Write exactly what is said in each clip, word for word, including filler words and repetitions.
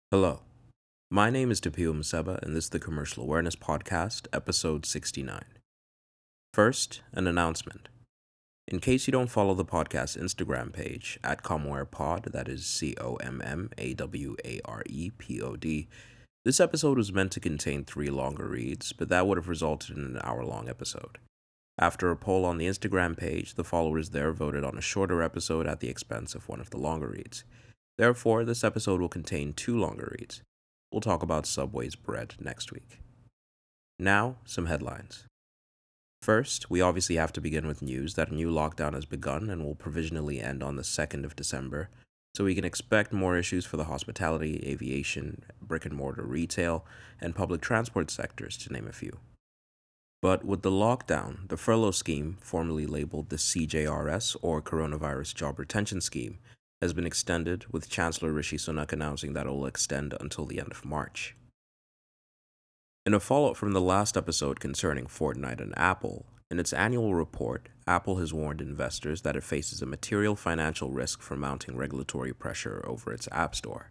Hello, my name is Tapio Mseba, and this is the Commercial Awareness Podcast, episode sixty-nine. First, an announcement. In case you don't follow the podcast Instagram page, at ComWarePod, that is C O M M A W A R E P O D, this episode was meant to contain three longer reads, but that would have resulted in an hour-long episode. After a poll on the Instagram page, the followers there voted on a shorter episode at the expense of one of the longer reads. Therefore, this episode will contain two longer reads. We'll talk about Subway's bread next week. Now, some headlines. First, we obviously have to begin with news that a new lockdown has begun and will provisionally end on the second of December, so we can expect more issues for the hospitality, aviation, brick and mortar retail, and public transport sectors, to name a few. But with the lockdown, the furlough scheme, formerly labeled the C J R S or Coronavirus Job Retention Scheme, has been extended, with Chancellor Rishi Sunak announcing that it will extend until the end of March. In a follow-up from the last episode concerning Fortnite and Apple, in its annual report, Apple has warned investors that it faces a material financial risk from mounting regulatory pressure over its App Store.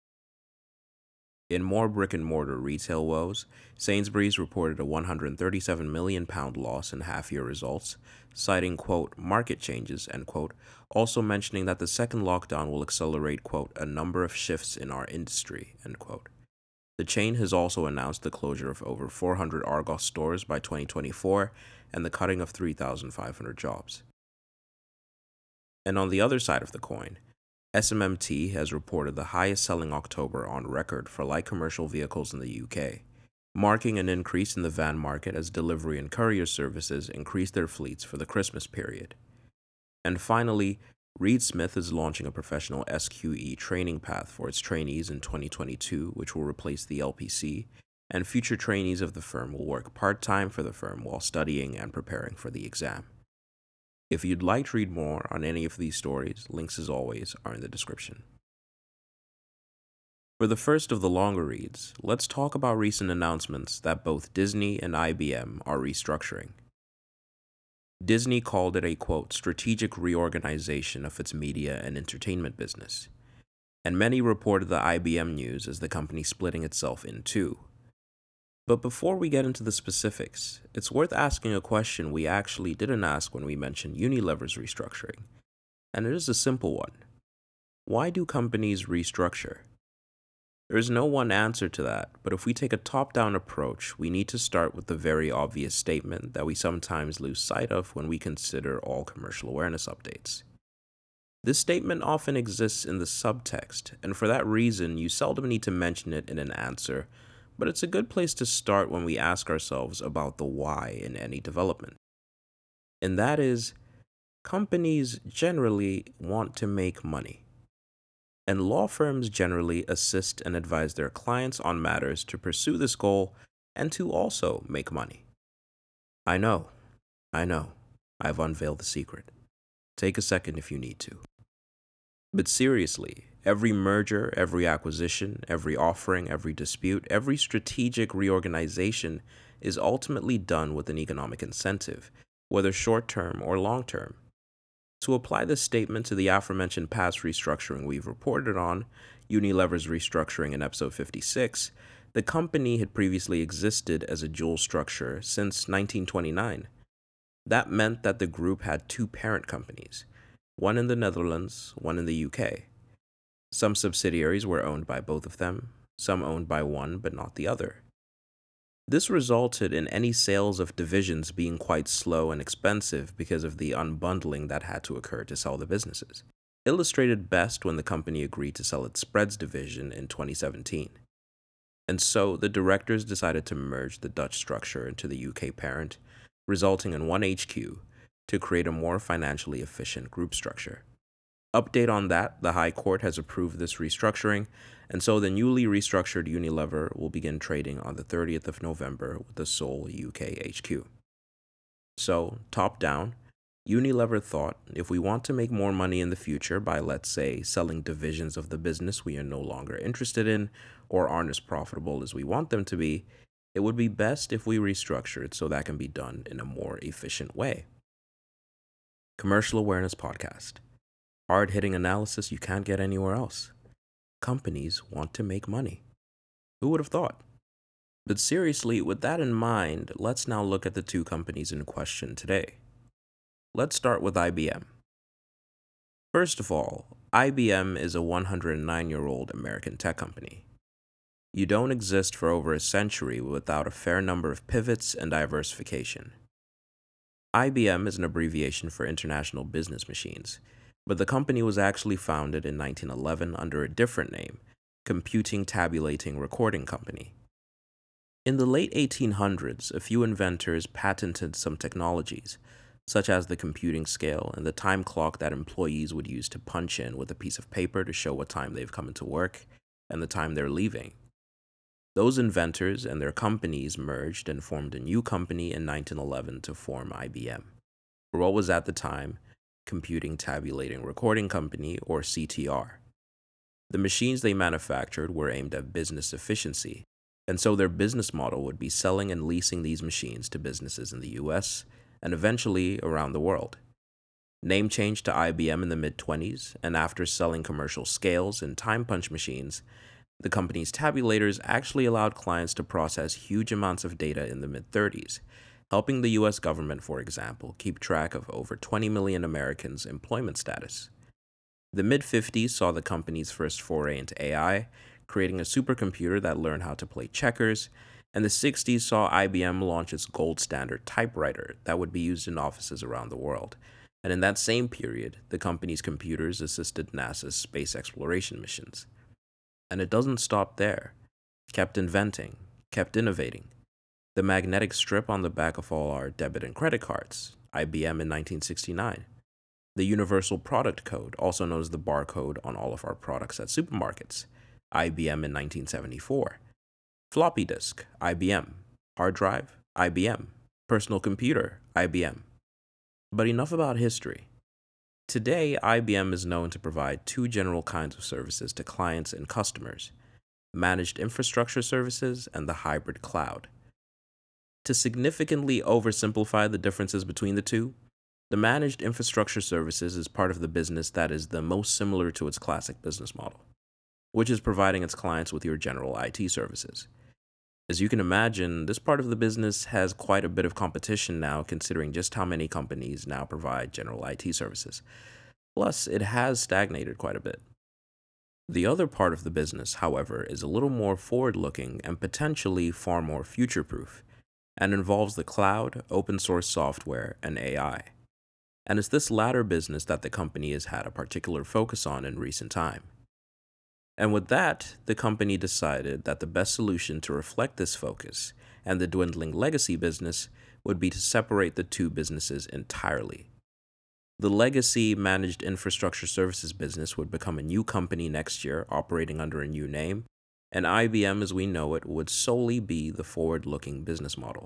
In more brick-and-mortar retail woes, Sainsbury's reported a one hundred thirty-seven million pounds loss in half-year results, citing, quote, market changes, end quote, also mentioning that the second lockdown will accelerate, quote, a number of shifts in our industry, end quote. The chain has also announced the closure of over four hundred Argos stores by twenty twenty-four and the cutting of three thousand five hundred jobs. And on the other side of the coin, S M M T has reported the highest selling October on record for light commercial vehicles in the U K, marking an increase in the van market as delivery and courier services increase their fleets for the Christmas period. And finally, Reed Smith is launching a professional S Q E training path for its trainees in twenty twenty-two, which will replace the L P C, and future trainees of the firm will work part-time for the firm while studying and preparing for the exam. If you'd like to read more on any of these stories, links as always are in the description. For the first of the longer reads, let's talk about recent announcements that both Disney and I B M are restructuring. Disney called it a, quote, strategic reorganization of its media and entertainment business, and many reported the I B M news as the company splitting itself in two. But before we get into the specifics, it's worth asking a question we actually didn't ask when we mentioned Unilever's restructuring, and it is a simple one. Why do companies restructure? There is no one answer to that, but if we take a top-down approach, we need to start with the very obvious statement that we sometimes lose sight of when we consider all commercial awareness updates. This statement often exists in the subtext, and for that reason, you seldom need to mention it in an answer, but it's a good place to start when we ask ourselves about the why in any development. And that is, companies generally want to make money. And law firms generally assist and advise their clients on matters to pursue this goal and to also make money. I know, I know, I've unveiled the secret. Take a second if you need to. But seriously, every merger, every acquisition, every offering, every dispute, every strategic reorganization is ultimately done with an economic incentive, whether short-term or long-term. To apply this statement to the aforementioned past restructuring we've reported on, Unilever's restructuring in episode fifty-six, the company had previously existed as a dual structure since nineteen twenty-nine. That meant that the group had two parent companies, one in the Netherlands, one in the U K. Some subsidiaries were owned by both of them, some owned by one but not the other. This resulted in any sales of divisions being quite slow and expensive because of the unbundling that had to occur to sell the businesses, illustrated best when the company agreed to sell its spreads division in twenty seventeen. And so the directors decided to merge the Dutch structure into the U K parent, resulting in one H Q, to create a more financially efficient group structure. Update on that, the High Court has approved this restructuring, and so the newly restructured Unilever will begin trading on the thirtieth of November with the sole U K H Q. So, top down, Unilever thought if we want to make more money in the future by, let's say, selling divisions of the business we are no longer interested in or aren't as profitable as we want them to be, it would be best if we restructured so that can be done in a more efficient way. Commercial Awareness Podcast. Hard-hitting analysis you can't get anywhere else. Companies want to make money. Who would have thought? But seriously, with that in mind, let's now look at the two companies in question today. Let's start with I B M. First of all, I B M is a one hundred nine year old American tech company. You don't exist for over a century without a fair number of pivots and diversification. I B M is an abbreviation for International Business Machines, but the company was actually founded in nineteen eleven under a different name, Computing Tabulating Recording Company. In the late eighteen hundreds, a few inventors patented some technologies, such as the computing scale and the time clock that employees would use to punch in with a piece of paper to show what time they've come into work and the time they're leaving. Those inventors and their companies merged and formed a new company in nineteen eleven to form I B M, or what was at the time Computing Tabulating Recording Company, or C T R. The machines they manufactured were aimed at business efficiency, and so their business model would be selling and leasing these machines to businesses in the U S and eventually around the world. Name changed to I B M in the mid-twenties, and after selling commercial scales and time punch machines, the company's tabulators actually allowed clients to process huge amounts of data in the mid-thirties, helping the U S government, for example, keep track of over twenty million Americans' employment status. The mid-fifties saw the company's first foray into A I, creating a supercomputer that learned how to play checkers, and the sixties saw I B M launch its gold standard typewriter that would be used in offices around the world. And in that same period, the company's computers assisted NASA's space exploration missions. And it doesn't stop there. Kept inventing, kept innovating. The magnetic strip on the back of all our debit and credit cards, I B M in nineteen sixty-nine. The Universal Product Code, also known as the barcode on all of our products at supermarkets, I B M in nineteen seventy-four. Floppy disk, I B M. Hard drive, I B M. Personal computer, I B M. But enough about history. Today, I B M is known to provide two general kinds of services to clients and customers: managed infrastructure services and the hybrid cloud. To significantly oversimplify the differences between the two, the managed infrastructure services is part of the business that is the most similar to its classic business model, which is providing its clients with your general I T services. As you can imagine, this part of the business has quite a bit of competition now, considering just how many companies now provide general I T services. Plus, it has stagnated quite a bit. The other part of the business, however, is a little more forward-looking and potentially far more future-proof, and involves the cloud, open source software, and A I. And it's this latter business that the company has had a particular focus on in recent time. And with that, the company decided that the best solution to reflect this focus and the dwindling legacy business would be to separate the two businesses entirely. The legacy managed infrastructure services business would become a new company next year, operating under a new name, and I B M as we know it would solely be the forward-looking business model.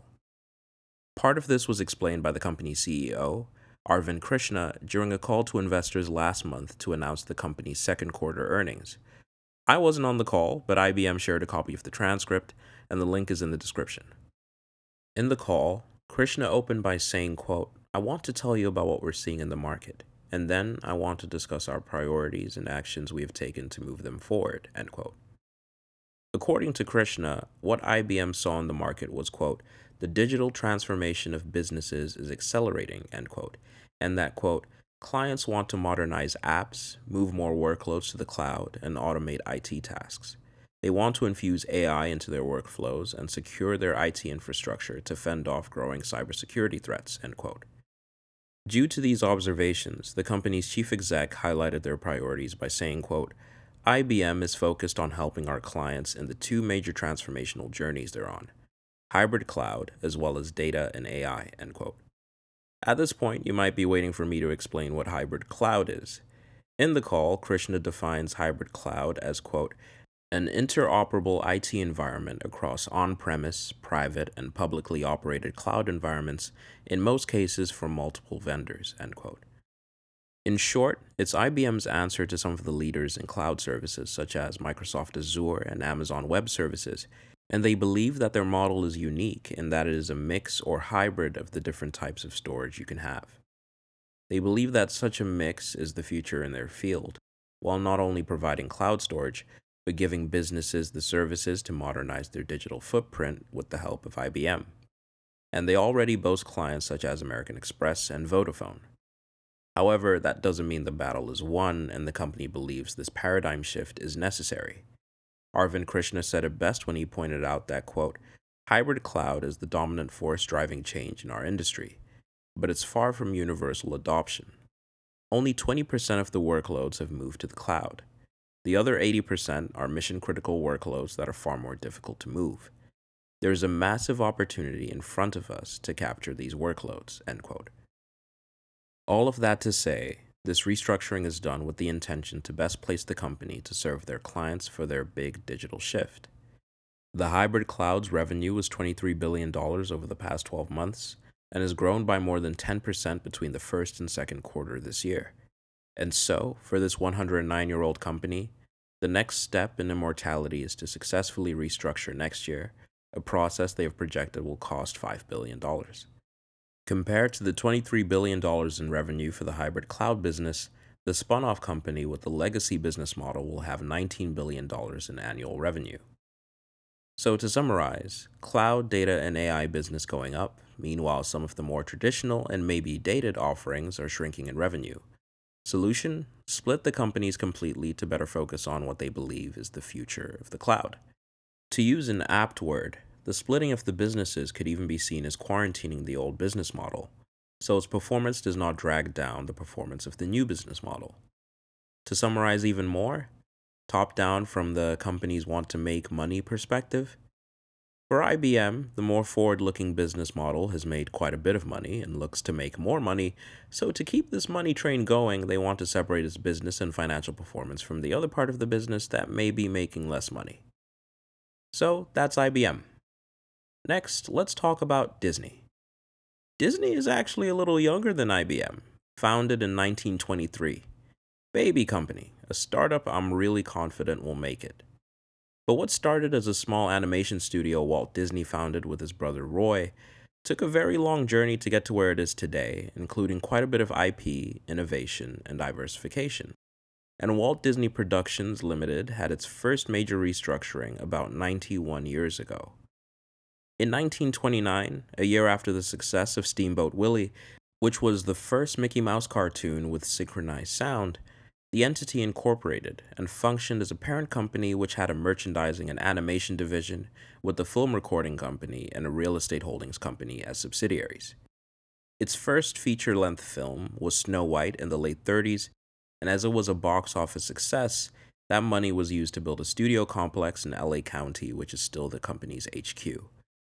Part of this was explained by the company's C E O, Arvind Krishna, during a call to investors last month to announce the company's second quarter earnings. I wasn't on the call, but I B M shared a copy of the transcript, and the link is in the description. In the call, Krishna opened by saying, quote, "I want to tell you about what we're seeing in the market, and then I want to discuss our priorities and actions we have taken to move them forward," end quote. According to Krishna, what I B M saw in the market was, quote, "the digital transformation of businesses is accelerating," end quote, and that, quote, "clients want to modernize apps, move more workloads to the cloud, and automate I T tasks. They want to infuse A I into their workflows and secure their I T infrastructure to fend off growing cybersecurity threats," end quote. Due to these observations, the company's chief exec highlighted their priorities by saying, quote, "I B M is focused on helping our clients in the two major transformational journeys they're on, hybrid cloud as well as data and A I," end quote. At this point, you might be waiting for me to explain what hybrid cloud is. In the call, Krishna defines hybrid cloud as, quote, "an interoperable I T environment across on-premise, private, and publicly operated cloud environments, in most cases from multiple vendors," end quote. In short, it's I B M's answer to some of the leaders in cloud services such as Microsoft Azure and Amazon Web Services, and they believe that their model is unique in that it is a mix or hybrid of the different types of storage you can have. They believe that such a mix is the future in their field, while not only providing cloud storage, but giving businesses the services to modernize their digital footprint with the help of I B M. And they already boast clients such as American Express and Vodafone. However, that doesn't mean the battle is won, and the company believes this paradigm shift is necessary. Arvind Krishna said it best when he pointed out that, quote, hybrid cloud is the dominant force driving change in our industry, but it's far from universal adoption. Only twenty percent of the workloads have moved to the cloud. The other eighty percent are mission-critical workloads that are far more difficult to move. There is a massive opportunity in front of us to capture these workloads, end quote. All of that to say, this restructuring is done with the intention to best place the company to serve their clients for their big digital shift. The hybrid cloud's revenue was twenty-three billion dollars over the past twelve months and has grown by more than ten percent between the first and second quarter this year. And so, for this one hundred nine-year-old company, the next step in immortality is to successfully restructure next year, a process they have projected will cost five billion dollars. Compared to the twenty-three billion dollars in revenue for the hybrid cloud business, the spun-off company with the legacy business model will have nineteen billion dollars in annual revenue. So to summarize, cloud, data, and A I business going up, meanwhile some of the more traditional and maybe dated offerings are shrinking in revenue. Solution? Split the companies completely to better focus on what they believe is the future of the cloud. To use an apt word, the splitting of the businesses could even be seen as quarantining the old business model, so its performance does not drag down the performance of the new business model. To summarize even more, top down from the companies want to make money perspective, for I B M, the more forward-looking business model has made quite a bit of money and looks to make more money, so to keep this money train going, they want to separate its business and financial performance from the other part of the business that may be making less money. So that's I B M. Next, let's talk about Disney. Disney is actually a little younger than I B M, founded in nineteen twenty-three. Baby company, a startup I'm really confident will make it. But what started as a small animation studio Walt Disney founded with his brother Roy took a very long journey to get to where it is today, including quite a bit of I P, innovation, and diversification. And Walt Disney Productions Limited had its first major restructuring about ninety-one years ago. In nineteen twenty-nine, a year after the success of Steamboat Willie, which was the first Mickey Mouse cartoon with synchronized sound, the entity incorporated and functioned as a parent company which had a merchandising and animation division with the film recording company and a real estate holdings company as subsidiaries. Its first feature-length film was Snow White in the late thirties, and as it was a box office success, that money was used to build a studio complex in L A County, which is still the company's H Q.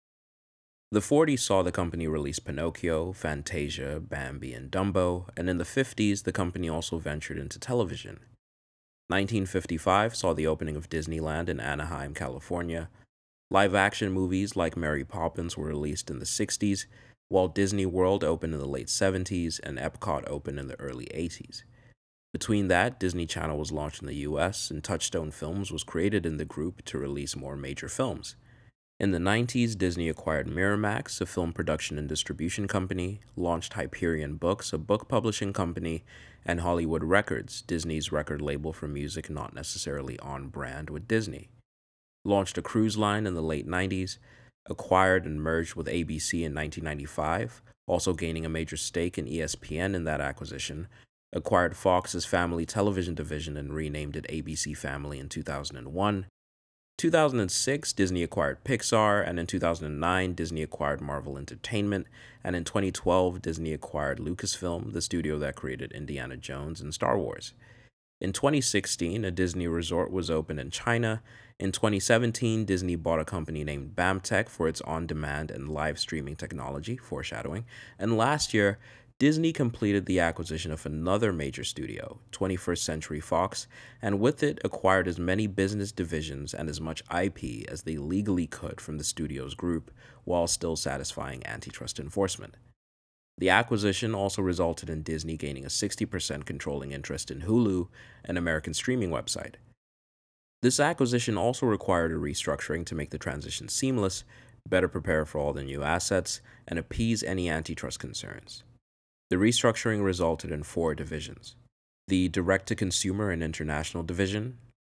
The forties saw the company release Pinocchio, Fantasia, Bambi, and Dumbo, and in the fifties, the company also ventured into television. nineteen fifty-five saw the opening of Disneyland in Anaheim, California. Live-action movies like Mary Poppins were released in the sixties, while Disney World opened in the late seventies and Epcot opened in the early eighties. Between that, Disney Channel was launched in the U S, and Touchstone Films was created in the group to release more major films. In the nineties, Disney acquired Miramax, a film production and distribution company, launched Hyperion Books, a book publishing company, and Hollywood Records, Disney's record label for music not necessarily on brand with Disney. Launched a cruise line in the late nineties, acquired and merged with A B C in nineteen ninety-five, also gaining a major stake in E S P N in that acquisition, acquired Fox's family television division and renamed it A B C Family in two thousand one. two thousand six, Disney acquired Pixar, and in two thousand nine, Disney acquired Marvel Entertainment, and in twenty twelve, Disney acquired Lucasfilm, the studio that created Indiana Jones and Star Wars. In twenty sixteen, a Disney resort was opened in China. In twenty seventeen, Disney bought a company named BAMTech for its on-demand and live streaming technology, foreshadowing, and last year, Disney completed the acquisition of another major studio, twenty-first Century Fox, and with it acquired as many business divisions and as much I P as they legally could from the studio's group, while still satisfying antitrust enforcement. The acquisition also resulted in Disney gaining a sixty percent controlling interest in Hulu, an American streaming website. This acquisition also required a restructuring to make the transition seamless, better prepare for all the new assets, and appease any antitrust concerns. The restructuring resulted in four divisions: the direct-to-consumer and international division,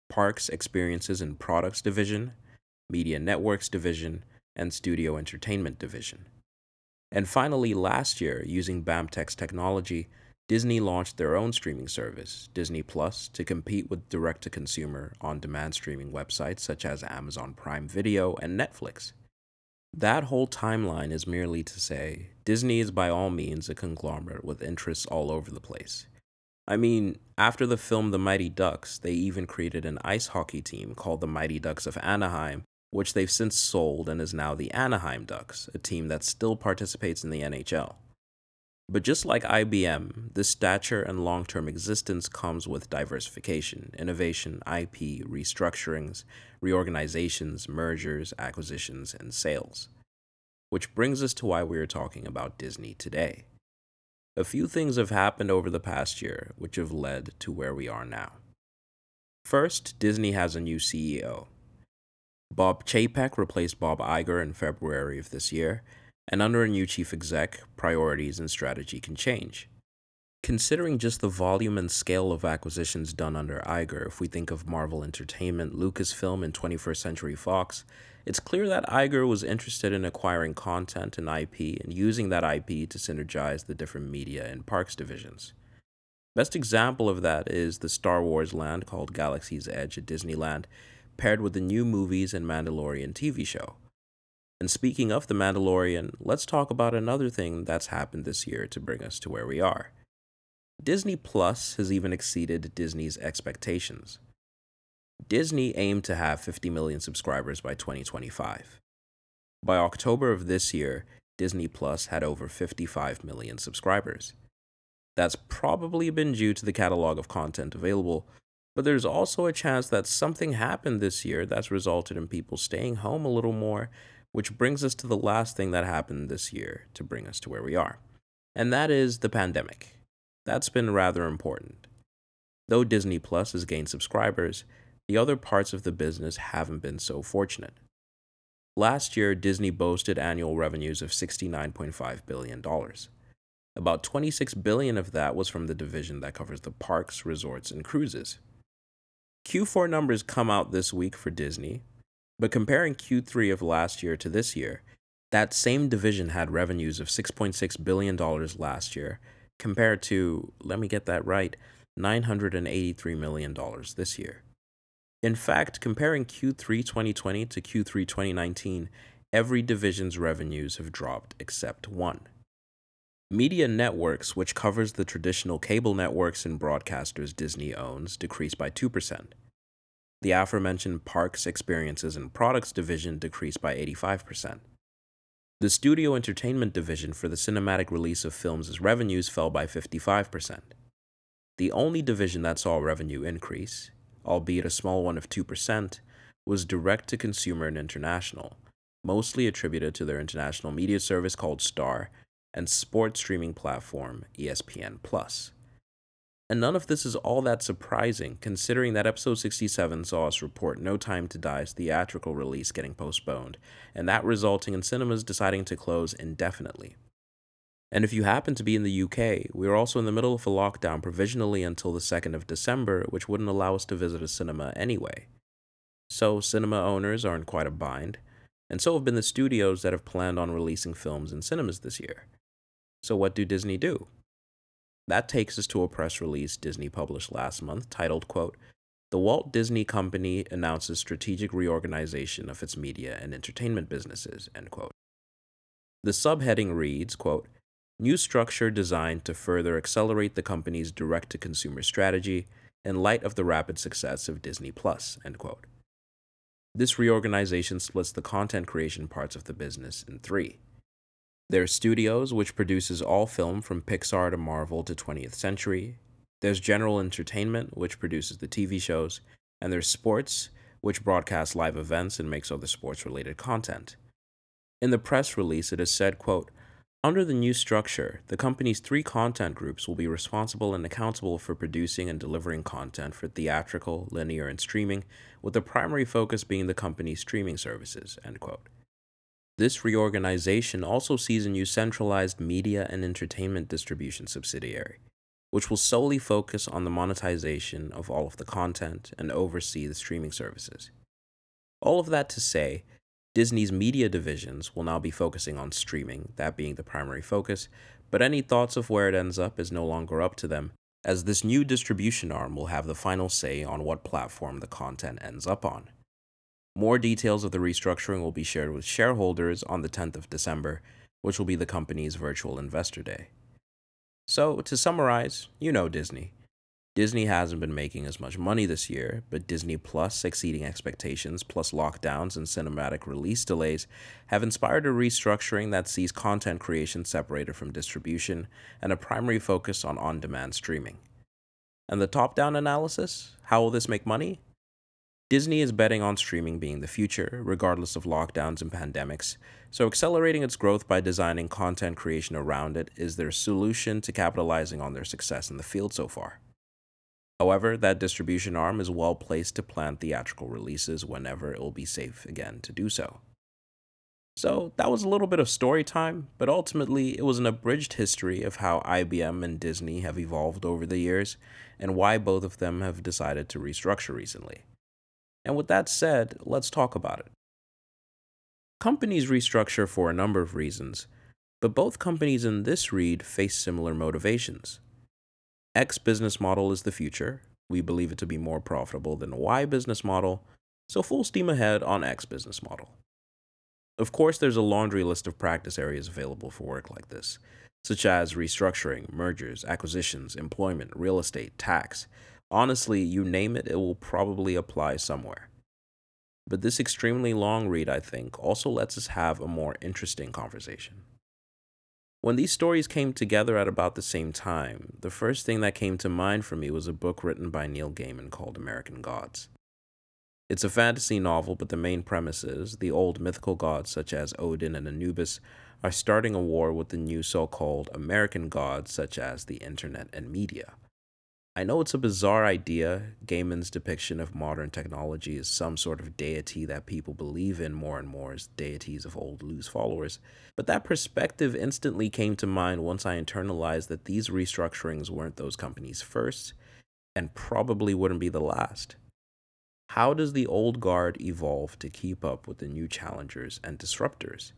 Parks, Experiences and Products Division, Media Networks Division, and Studio Entertainment Division. And finally, last year, using BAMTech's technology, Disney launched their own streaming service, Disney Plus, to compete with direct-to-consumer on-demand streaming websites such as Amazon Prime Video and Netflix. That whole timeline is merely to say Disney is by all means a conglomerate with interests all over the place. I mean, after the film The Mighty Ducks, they even created an ice hockey team called the Mighty Ducks of Anaheim, which they've since sold and is now the Anaheim Ducks, a team that still participates in the N H L. But just like I B M, this stature and long-term existence comes with diversification, innovation, I P, restructurings, reorganizations, mergers, acquisitions, and sales. Which brings us to why we are talking about Disney today. A few things have happened over the past year which have led to where we are now. First, Disney has a new C E O. Bob Chapek replaced Bob Iger in February of this year, and under a new chief exec, priorities and strategy can change. Considering just the volume and scale of acquisitions done under Iger, if we think of Marvel Entertainment, Lucasfilm, and twenty-first Century Fox, it's clear that Iger was interested in acquiring content and I P and using that I P to synergize the different media and parks divisions. Best example of that is the Star Wars land called Galaxy's Edge at Disneyland, paired with the new movies and Mandalorian T V show. And speaking of The Mandalorian, let's talk about another thing that's happened this year to bring us to where we are. Disney Plus has even exceeded Disney's expectations. Disney aimed to have fifty million subscribers by twenty twenty-five. By October of this year, Disney Plus had over fifty-five million subscribers. That's probably been due to the catalog of content available, but there's also a chance that something happened this year that's resulted in people staying home a little more, which brings us to the last thing that happened this year to bring us to where we are, and that is the pandemic. That's been rather important. Though Disney Plus has gained subscribers, the other parts of the business haven't been so fortunate. Last year, Disney boasted annual revenues of sixty-nine point five billion dollars. About twenty-six billion dollars of that was from the division that covers the parks, resorts, and cruises. Q four numbers come out this week for Disney, but comparing Q three of last year to this year, that same division had revenues of six point six billion dollars last year, compared to, let me get that right, nine hundred eighty-three million dollars this year. In fact, comparing Q three twenty twenty to Q three twenty nineteen, every division's revenues have dropped except one. Media Networks, which covers the traditional cable networks and broadcasters Disney owns, decreased by two percent. The aforementioned Parks, Experiences, and Products division decreased by eighty-five percent. The Studio Entertainment division for the cinematic release of films' revenues fell by fifty-five percent. The only division that saw a revenue increase, albeit a small one of two percent, was direct-to-consumer and international, mostly attributed to their international media service called Star and sports streaming platform E S P N plus. And none of this is all that surprising, considering that episode sixty-seven saw us report No Time to Die's theatrical release getting postponed, and that resulting in cinemas deciding to close indefinitely. And if you happen to be in the U K, we are also in the middle of a lockdown provisionally until the second of December, which wouldn't allow us to visit a cinema anyway. So cinema owners are in quite a bind, and so have been the studios that have planned on releasing films in cinemas this year. So what do Disney do? That takes us to a press release Disney published last month titled, quote, "The Walt Disney Company announces strategic reorganization of its media and entertainment businesses," end quote. The subheading reads, quote, "New structure designed to further accelerate the company's direct-to-consumer strategy in light of the rapid success of Disney Plus," end quote. This reorganization splits the content creation parts of the business in three. There's Studios, which produces all film from Pixar to Marvel to twentieth Century. There's General Entertainment, which produces the T V shows. And there's Sports, which broadcasts live events and makes other sports-related content. In the press release, it is said, quote, "Under the new structure, the company's three content groups will be responsible and accountable for producing and delivering content for theatrical, linear, and streaming, with the primary focus being the company's streaming services," end quote. This reorganization also sees a new centralized media and entertainment distribution subsidiary. which will solely focus on the monetization of all of the content and oversee the streaming services. All of that to say, Disney's media divisions will now be focusing on streaming, that being the primary focus, but any thoughts of where it ends up is no longer up to them, as this new distribution arm will have the final say on what platform the content ends up on. More details of the restructuring will be shared with shareholders on the tenth of December, which will be the company's virtual investor day. So, to summarize, you know Disney. Disney hasn't been making as much money this year, but Disney Plus exceeding expectations, plus lockdowns and cinematic release delays, have inspired a restructuring that sees content creation separated from distribution and a primary focus on on-demand streaming. And the top-down analysis? How will this make money? Disney is betting on streaming being the future, regardless of lockdowns and pandemics, so accelerating its growth by designing content creation around it is their solution to capitalizing on their success in the field so far. However, that distribution arm is well placed to plan theatrical releases whenever it will be safe again to do so. So, that was a little bit of story time, but ultimately it was an abridged history of how I B M and Disney have evolved over the years and why both of them have decided to restructure recently. And with that said, let's talk about it. Companies restructure for a number of reasons, but both companies in this read face similar motivations. X business model is the future. We believe it to be more profitable than Y business model, so full steam ahead on X business model. Of course, there's a laundry list of practice areas available for work like this, such as restructuring, mergers, acquisitions, employment, real estate, tax. Honestly, you name it, it will probably apply somewhere. But this extremely long read, I think, also lets us have a more interesting conversation. When these stories came together at about the same time, the first thing that came to mind for me was a book written by Neil Gaiman called American Gods. It's a fantasy novel, but the main premise is the old mythical gods such as Odin and Anubis are starting a war with the new so-called American gods such as the internet and media. I know it's a bizarre idea. Gaiman's depiction of modern technology is some sort of deity that people believe in more and more as deities of old loose followers, but that perspective instantly came to mind once I internalized that these restructurings weren't those companies' first, and probably wouldn't be the last. How does the old guard evolve to keep up with the new challengers and disruptors?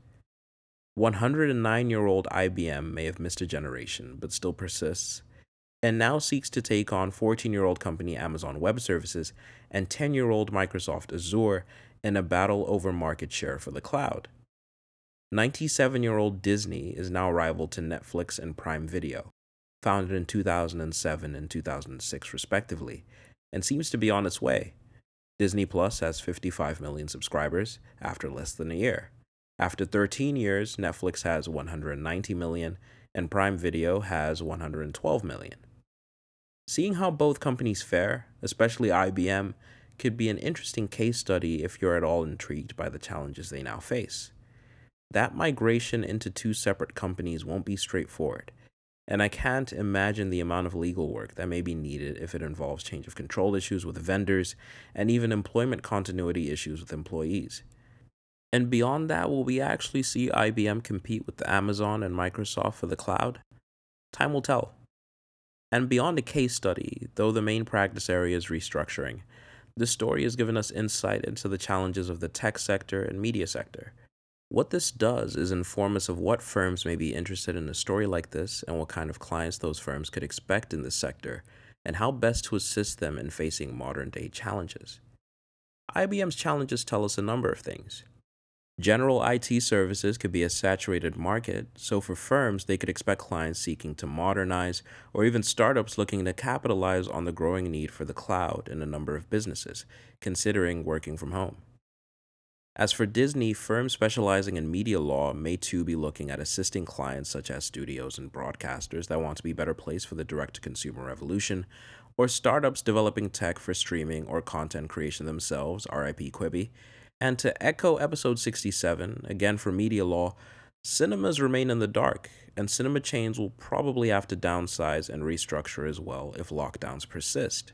one hundred nine-year-old I B M may have missed a generation, but still persists, and now seeks to take on fourteen-year-old company Amazon Web Services and ten-year-old Microsoft Azure in a battle over market share for the cloud. ninety-seven-year-old Disney is now rival to Netflix and Prime Video, founded in two thousand seven and two thousand six respectively, and seems to be on its way. Disney Plus has fifty-five million subscribers after less than a year. After thirteen years, Netflix has one hundred ninety million and Prime Video has one hundred twelve million. Seeing how both companies fare, especially I B M, could be an interesting case study if you're at all intrigued by the challenges they now face. That migration into two separate companies won't be straightforward, and I can't imagine the amount of legal work that may be needed if it involves change of control issues with vendors and even employment continuity issues with employees. And beyond that, will we actually see I B M compete with Amazon and Microsoft for the cloud? Time will tell. And beyond a case study, though the main practice area is restructuring, this story has given us insight into the challenges of the tech sector and media sector. What this does is inform us of what firms may be interested in a story like this and what kind of clients those firms could expect in this sector, and how best to assist them in facing modern-day challenges. I B M's challenges tell us a number of things. General I T services could be a saturated market, so for firms, they could expect clients seeking to modernize, or even startups looking to capitalize on the growing need for the cloud in a number of businesses, considering working from home. As for Disney, firms specializing in media law may too be looking at assisting clients such as studios and broadcasters that want to be better placed for the direct-to-consumer revolution, or startups developing tech for streaming or content creation themselves, R I P Quibi. And to echo episode sixty-seven, again for media law, cinemas remain in the dark, and cinema chains will probably have to downsize and restructure as well if lockdowns persist.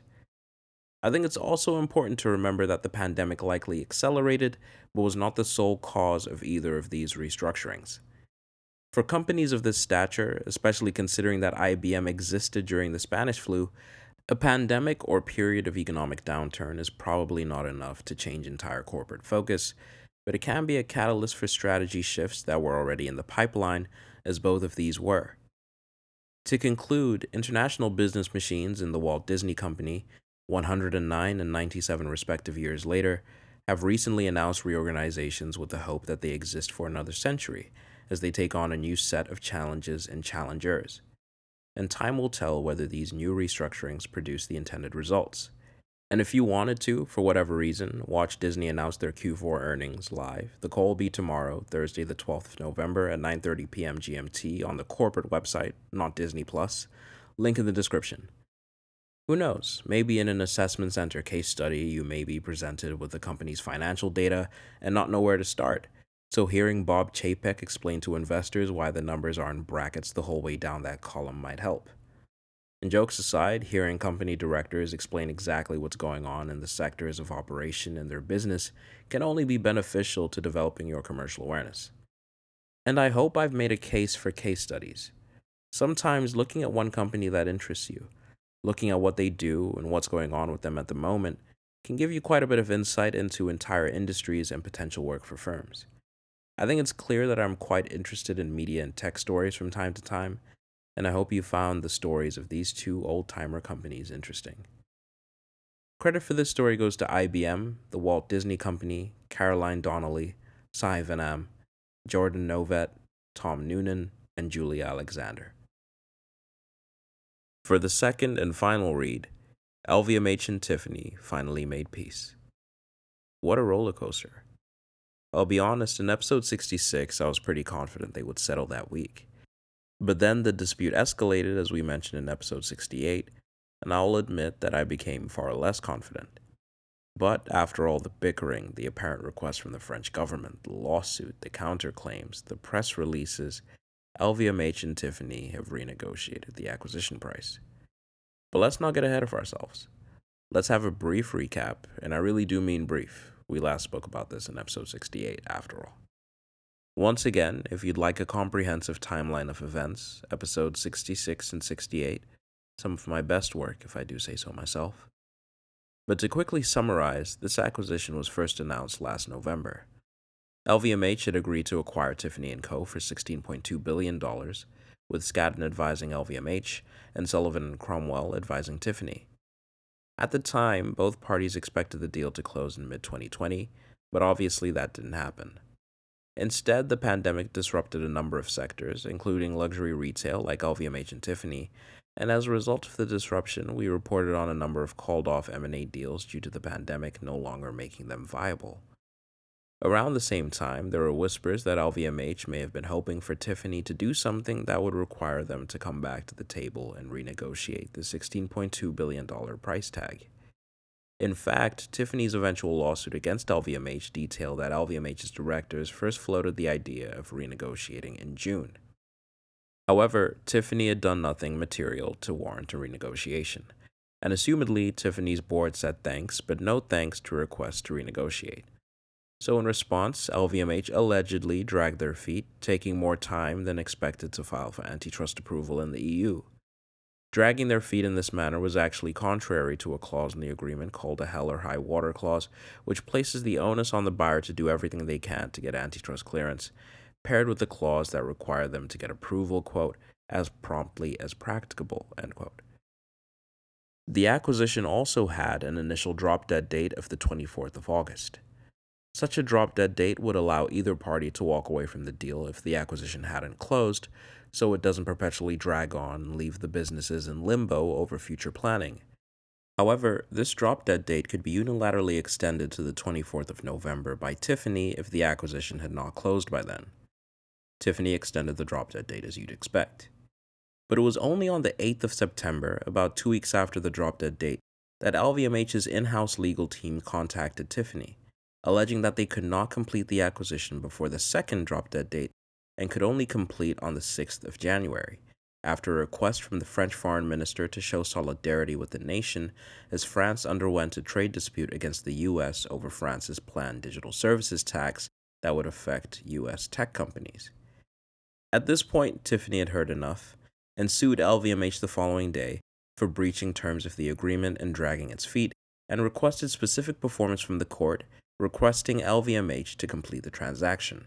I think it's also important to remember that the pandemic likely accelerated, but was not the sole cause of either of these restructurings. For companies of this stature, especially considering that I B M existed during the Spanish flu, a pandemic or period of economic downturn is probably not enough to change entire corporate focus, but it can be a catalyst for strategy shifts that were already in the pipeline, as both of these were. To conclude, International Business Machines and the Walt Disney Company, one hundred nine and ninety-seven respective years later, have recently announced reorganizations with the hope that they exist for another century, as they take on a new set of challenges and challengers. And time will tell whether these new restructurings produce the intended results. And if you wanted to, for whatever reason, watch Disney announce their Q four earnings live, the call will be tomorrow, Thursday the twelfth of November at nine thirty p.m. G M T on the corporate website, not Disney Plus. Link in the description. Who knows, maybe in an assessment center case study, you may be presented with the company's financial data and not know where to start. So hearing Bob Chapek explain to investors why the numbers are in brackets the whole way down that column might help. And jokes aside, hearing company directors explain exactly what's going on in the sectors of operation in their business can only be beneficial to developing your commercial awareness. And I hope I've made a case for case studies. Sometimes looking at one company that interests you, looking at what they do and what's going on with them at the moment, can give you quite a bit of insight into entire industries and potential work for firms. I think it's clear that I'm quite interested in media and tech stories from time to time, and I hope you found the stories of these two old-timer companies interesting. Credit for this story goes to I B M, the Walt Disney Company, Caroline Donnelly, Sai Vanam, Jordan Novet, Tom Noonan, and Julia Alexander. For the second and final read, L V M H and Tiffany finally made peace. What a roller coaster. I'll be honest, in episode sixty-six, I was pretty confident they would settle that week. But then the dispute escalated, as we mentioned in episode sixty-eight, and I'll admit that I became far less confident. But after all the bickering, the apparent request from the French government, the lawsuit, the counterclaims, the press releases, L V M H and Tiffany have renegotiated the acquisition price. But let's not get ahead of ourselves. Let's have a brief recap, and I really do mean brief. We last spoke about this in episode sixty-eight, after all. Once again, if you'd like a comprehensive timeline of events, episodes sixty-six and sixty-eight, some of my best work if I do say so myself. But to quickly summarize, this acquisition was first announced last November. L V M H had agreed to acquire Tiffany and Co. for sixteen point two billion dollars, with Skadden advising L V M H and Sullivan and Cromwell advising Tiffany. At the time, both parties expected the deal to close in mid twenty twenty, but obviously that didn't happen. Instead, the pandemic disrupted a number of sectors, including luxury retail like L V M H and Tiffany, and as a result of the disruption, we reported on a number of called-off M and A deals due to the pandemic no longer making them viable. Around the same time, there were whispers that L V M H may have been hoping for Tiffany to do something that would require them to come back to the table and renegotiate the sixteen point two billion dollars price tag. In fact, Tiffany's eventual lawsuit against L V M H detailed that L V M H's directors first floated the idea of renegotiating in June. However, Tiffany had done nothing material to warrant a renegotiation, and assumedly Tiffany's board said thanks, but no thanks to requests to renegotiate. So in response, L V M H allegedly dragged their feet, taking more time than expected to file for antitrust approval in the E U. Dragging their feet in this manner was actually contrary to a clause in the agreement called a hell or high water clause, which places the onus on the buyer to do everything they can to get antitrust clearance, paired with the clause that required them to get approval, quote, as promptly as practicable, end quote. The acquisition also had an initial drop-dead date of the twenty-fourth of August. Such a drop-dead date would allow either party to walk away from the deal if the acquisition hadn't closed, so it doesn't perpetually drag on and leave the businesses in limbo over future planning. However, this drop-dead date could be unilaterally extended to the twenty-fourth of November by Tiffany if the acquisition had not closed by then. Tiffany extended the drop-dead date as you'd expect. But it was only on the eighth of September, about two weeks after the drop-dead date, that L V M H's in-house legal team contacted Tiffany, alleging that they could not complete the acquisition before the second drop-dead date and could only complete on the sixth of January, after a request from the French foreign minister to show solidarity with the nation as France underwent a trade dispute against the U S over France's planned digital services tax that would affect U S tech companies. At this point, Tiffany had heard enough and sued L V M H the following day for breaching terms of the agreement and dragging its feet, and requested specific performance from the court, requesting L V M H to complete the transaction.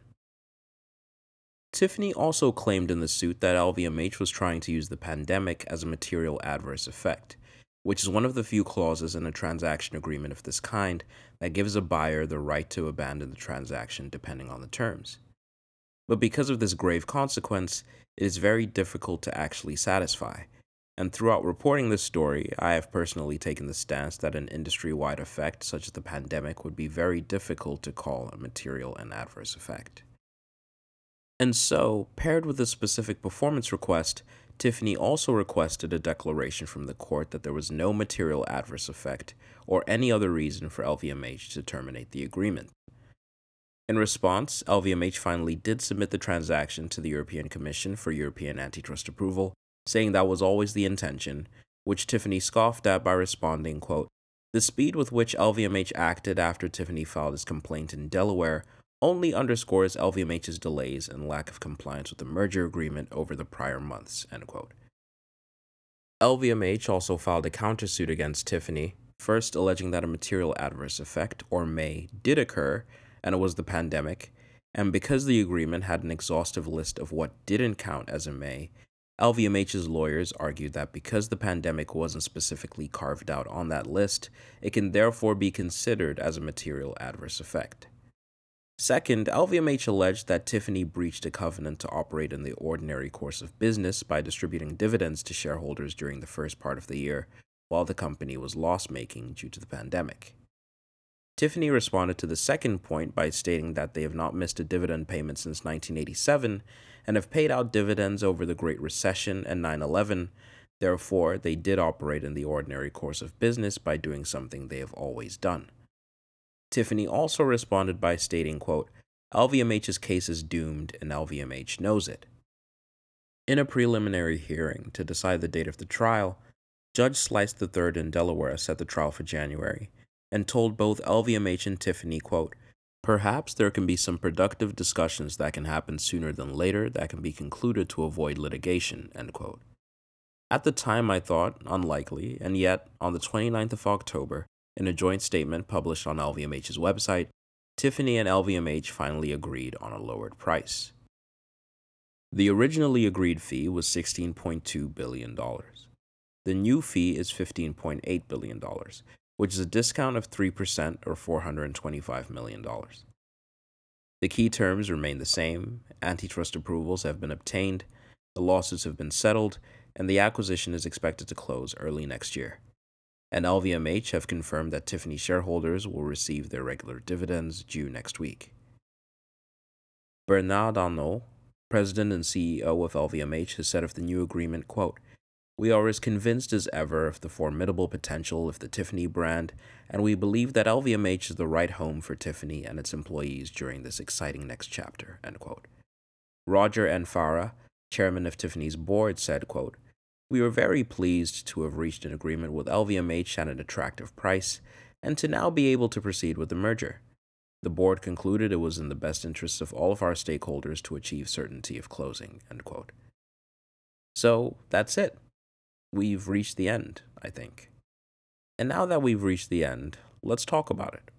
Tiffany also claimed in the suit that L V M H was trying to use the pandemic as a material adverse effect, which is one of the few clauses in a transaction agreement of this kind that gives a buyer the right to abandon the transaction depending on the terms. But because of this grave consequence, it is very difficult to actually satisfy. And throughout reporting this story, I have personally taken the stance that an industry-wide effect such as the pandemic would be very difficult to call a material and adverse effect. And so, paired with a specific performance request, Tiffany also requested a declaration from the court that there was no material adverse effect or any other reason for L V M H to terminate the agreement. In response, L V M H finally did submit the transaction to the European Commission for European antitrust approval, saying that was always the intention, which Tiffany scoffed at by responding, quote, "The speed with which L V M H acted after Tiffany filed his complaint in Delaware only underscores L V M H's delays and lack of compliance with the merger agreement over the prior months," end quote. L V M H also filed a countersuit against Tiffany, first alleging that a material adverse effect, or M A, did occur, and it was the pandemic, and because the agreement had an exhaustive list of what didn't count as a M A, L V M H's lawyers argued that because the pandemic wasn't specifically carved out on that list, it can therefore be considered as a material adverse effect. Second, L V M H alleged that Tiffany breached a covenant to operate in the ordinary course of business by distributing dividends to shareholders during the first part of the year, while the company was loss-making due to the pandemic. Tiffany responded to the second point by stating that they have not missed a dividend payment since nineteen eighty-seven and have paid out dividends over the Great Recession and nine eleven. Therefore, they did operate in the ordinary course of business by doing something they have always done. Tiffany also responded by stating, quote, "L V M H's case is doomed and L V M H knows it." In a preliminary hearing to decide the date of the trial, Judge Slice the third in Delaware set the trial for January and told both L V M H and Tiffany, quote, "Perhaps there can be some productive discussions that can happen sooner than later that can be concluded to avoid litigation," end quote. At the time, I thought unlikely, and yet, on the twenty-ninth of October, in a joint statement published on L V M H's website, Tiffany and L V M H finally agreed on a lowered price. The originally agreed fee was sixteen point two billion dollars. The new fee is fifteen point eight billion dollars, which is a discount of three percent or four hundred twenty-five million dollars. The key terms remain the same, antitrust approvals have been obtained, the lawsuits have been settled, and the acquisition is expected to close early next year. And L V M H have confirmed that Tiffany shareholders will receive their regular dividends due next week. Bernard Arnault, president and C E O of L V M H, has said of the new agreement, quote, "We are as convinced as ever of the formidable potential of the Tiffany brand, and we believe that L V M H is the right home for Tiffany and its employees during this exciting next chapter," end quote. Roger N. Farah, chairman of Tiffany's board, said, quote, "We are very pleased to have reached an agreement with L V M H at an attractive price, and to now be able to proceed with the merger. The board concluded it was in the best interests of all of our stakeholders to achieve certainty of closing," end quote. So, that's it. We've reached the end, I think. And now that we've reached the end, let's talk about it.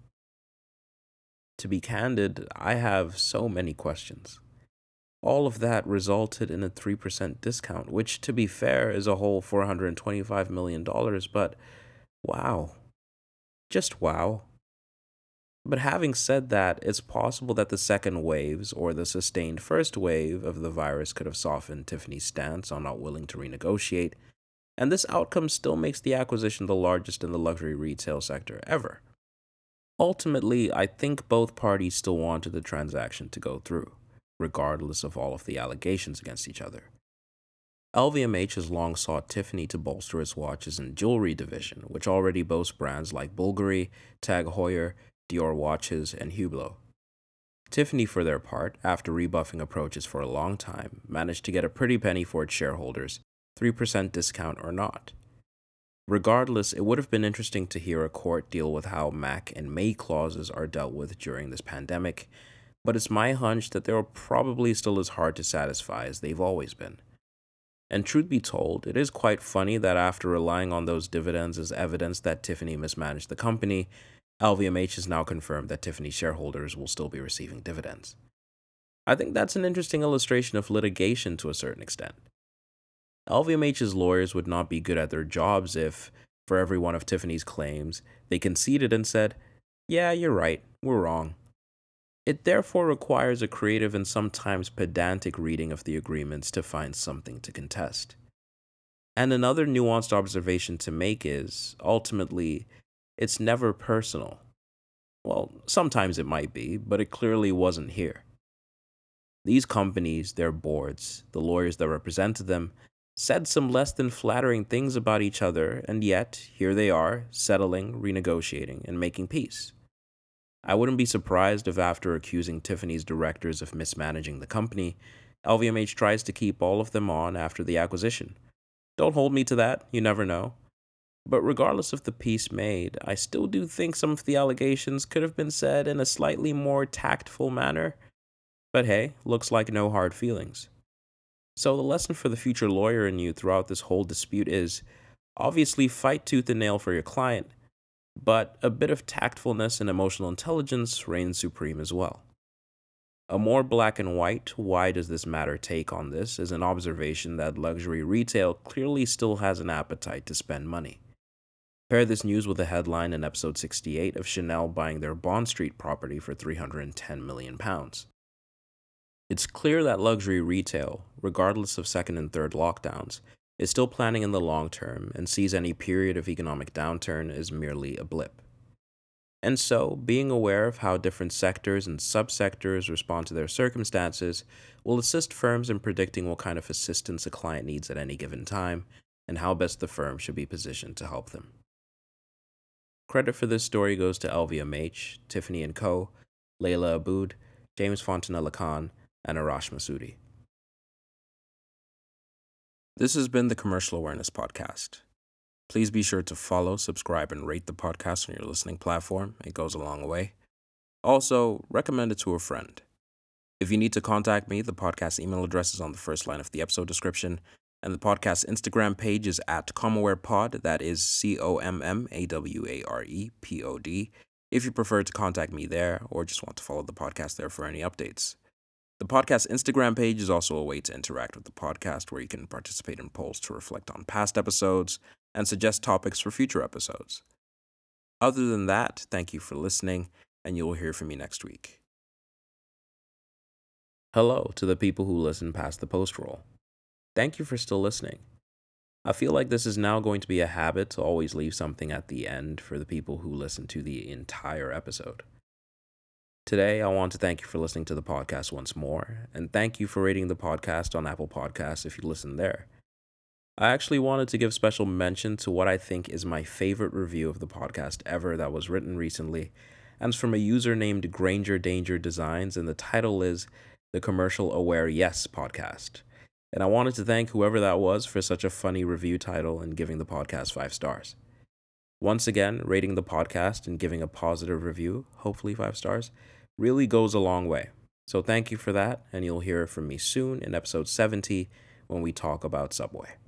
To be candid, I have so many questions. All of that resulted in a three percent discount, which, to be fair, is a whole four hundred twenty-five million dollars, but wow. Just wow. But having said that, it's possible that the second waves, or the sustained first wave of the virus, could have softened Tiffany's stance on not willing to renegotiate, and this outcome still makes the acquisition the largest in the luxury retail sector ever. Ultimately, I think both parties still wanted the transaction to go through, regardless of all of the allegations against each other. L V M H has long sought Tiffany to bolster its watches and jewelry division, which already boasts brands like Bulgari, Tag Heuer, Dior watches, and Hublot. Tiffany, for their part, after rebuffing approaches for a long time, managed to get a pretty penny for its shareholders, three percent discount or not. Regardless, it would have been interesting to hear a court deal with how M A C and M A E clauses are dealt with during this pandemic, but it's my hunch that they're probably still as hard to satisfy as they've always been. And truth be told, it is quite funny that after relying on those dividends as evidence that Tiffany mismanaged the company, L V M H has now confirmed that Tiffany shareholders will still be receiving dividends. I think that's an interesting illustration of litigation to a certain extent. L V M H's lawyers would not be good at their jobs if, for every one of Tiffany's claims, they conceded and said, "Yeah, you're right, we're wrong." It therefore requires a creative and sometimes pedantic reading of the agreements to find something to contest. And another nuanced observation to make is, ultimately, it's never personal. Well, sometimes it might be, but it clearly wasn't here. These companies, their boards, the lawyers that represented them, said some less than flattering things about each other, and yet, here they are, settling, renegotiating, and making peace. I wouldn't be surprised if after accusing Tiffany's directors of mismanaging the company, L V M H tries to keep all of them on after the acquisition. Don't hold me to that, you never know. But regardless of the peace made, I still do think some of the allegations could have been said in a slightly more tactful manner. But hey, looks like no hard feelings. So the lesson for the future lawyer in you throughout this whole dispute is, obviously fight tooth and nail for your client, but a bit of tactfulness and emotional intelligence reigns supreme as well. A more black and white, why does this matter take on this is an observation that luxury retail clearly still has an appetite to spend money. Pair this news with a headline in episode sixty-eight of Chanel buying their Bond Street property for three hundred ten million pounds. It's clear that luxury retail, regardless of second and third lockdowns, is still planning in the long term and sees any period of economic downturn as merely a blip. And so, being aware of how different sectors and subsectors respond to their circumstances will assist firms in predicting what kind of assistance a client needs at any given time and how best the firm should be positioned to help them. Credit for this story goes to L V M H, Tiffany and Co., Layla Aboud, James Fontanella Khan, and Arash Masudi. This has been the Commercial Awareness Podcast. Please be sure to follow, subscribe, and rate the podcast on your listening platform. It goes a long way. Also, recommend it to a friend. If you need to contact me, the podcast email address is on the first line of the episode description, and the podcast Instagram page is at ComAwarePod, that is C O M M A W A R E P O D, if you prefer to contact me there or just want to follow the podcast there for any updates. The podcast Instagram page is also a way to interact with the podcast where you can participate in polls to reflect on past episodes and suggest topics for future episodes. Other than that, thank you for listening, and you will hear from me next week. Hello to the people who listen past the post roll. Thank you for still listening. I feel like this is now going to be a habit to always leave something at the end for the people who listen to the entire episode. Today, I want to thank you for listening to the podcast once more, and thank you for rating the podcast on Apple Podcasts if you listen there. I actually wanted to give special mention to what I think is my favorite review of the podcast ever that was written recently, and it's from a user named Granger Danger Designs, and the title is The Commercial Aware Yes Podcast. And I wanted to thank whoever that was for such a funny review title and giving the podcast five stars. Once again, rating the podcast and giving a positive review, hopefully five stars, really goes a long way. So thank you for that, and you'll hear from me soon in episode seventy when we talk about Subway.